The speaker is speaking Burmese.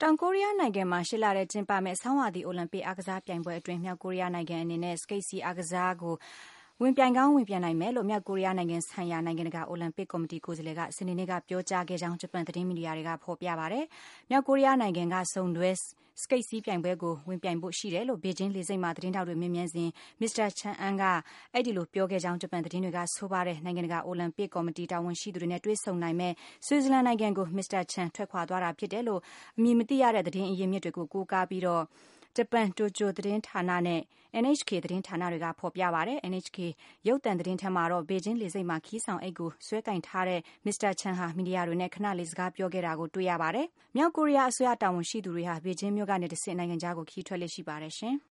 တောင်ကိုရီးယားနိုင်ငံမှာရှေ့လထဲကျင်းပမယ့်ဆောင်းရာသီအိုလံပစ်အားကစားပြိုင်ပွဲအတွင်းမြောက်ကိုရီးယားနိုင်ငံအနေနဲ့စကိတ်စီးအားကစားကိုဝင်ပြိုင်ကောင်းဝင်ပြိုင်နိုင်မယ်လို့မြောက်ကိုရီးယားနိုင်ငံဆိုင်ရာနိုင်ငံတကာအိုလံပစ်ကော်မတီကိုယ်စားလှယ်ကစနေနေ့ကပြောကြားခဲ့ကြောင်းဂျပန်သတင်းမီဒီယာတွေကဖော်ပြပါတယ်။မြောက်ကိုရီးယားနိုင်ငံကစုံတွဲစကိတ်စီးပြိုင်ပွဲကိုဝင်ပြိုင်ဖို့ရှိတယ်လို့ဘေကျင်းလေဆိပ်မှာသတင်းထောက်တွေမေးမြန်းစဉ်မစ္စတာချန်အန်းကအဲ့ဒီလိုပြောခဲ့ကြောင်းဂျပန်သတင်းတွေကဆိုပါတယ်။နိုင်ငံတကာအိုလံပစ်ကော်မတီတာဝန်ရှိသူတွေနဲ့တွေ့ဆုံနိုင်မဲ့ဆွစ်ဇာလန်နိုင်ငံကိုမစ္စတာချန်ထွက်ခွာသွားတာဖြစ်တယ်လို့အမည်မသိရတဲ့သတင်းအရင်းမြစ်တွေကိုကိုးကားပြီးတော့ဂျပန်တိုကျိုသတင်းဌာနနဲ့ NHK သတင်းဌာနတွေကဖော်ပြပါတယ်။ NHK ရုပ်သံသတင်းထဲမှာတော့ဘေကျင်းလေဆိပ်မှာခီးဆောင်အိတ်ကိုဆွဲကင်ထားတဲ့မစ္စတာချန်ဟာမီဒီယာတွေနဲ့ခဏလေးစကားပြောခဲ့တာကိုတွေ့ရပါတယ်။မြောက်ကိုရီးယားအစိုးရတာဝန်ရှိသူတွေဟာဘေကျင်းမြို့ကနေတဆင့်နိုင်ငံခြားကိုခီးထွက်လေ့ရှိပါတယ်ရှင်။